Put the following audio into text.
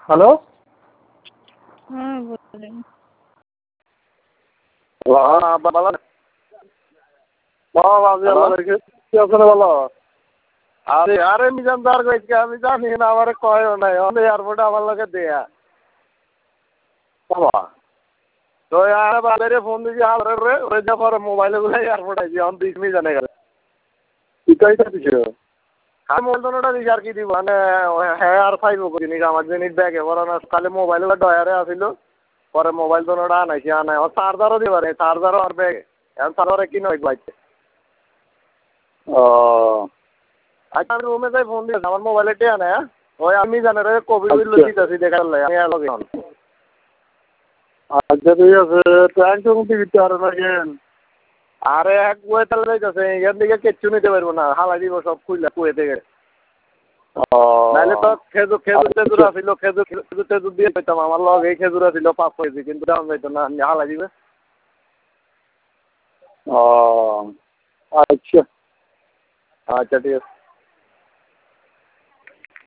Hello. হ্যাঁ বলেন। বলো। আরে মিজান তার কইছে আমি জানি না আমারে কয়ও নাই অনে এয়ারপোর্টে আমার লগে দেয়া বাবা তো আর বাজারে ফোন দিছি হালরে রে ওই যে পরে মোবাইলে গুলো এয়ারপোর্ট আইছি অন দিস মি জানে গেলে কিটাইটা দিছো আমি মোবাইলটা দিছি আর কি দিব মানে হ্যাঁ আর ফাইভ করি নি আমার জিনিস ব্যাগে বড় না খালি মোবাইলটা ডয়ারে আছিল পরে মোবাইল তো ওটা আনাইছি আনাই ও চার্জারও দিবারে চার্জারও আর ব্যাগে এখন চার্জারে কি নয় বাইতে ও আচ্ছা আমি রুমে যাই ফোন দিয়েছি আমার মোবাইলে টিয়া না ওই আমি জানে রে কোভিড দিতেছি দেখার লাই আমি আর লগে আচ্ছা ঠিক আছে ট্যাঙ্ক টুঙ্ক দিতে পারো না কেন আরে এক কুয়ে তালে যাইতেছে এখান থেকে কিচ্ছু নিতে পারবো না হালাই দিব সব খুললে কুয়ে থেকে নাহলে তো খেজুর টেজুর আসিল খেজুর টেজুর দিয়ে পেতাম আমার লগে খেজুর আসিল 5 কেজি কিন্তু দাম যাইতো না হালাই দিবে ও আচ্ছা আচ্ছা ঠিক আছে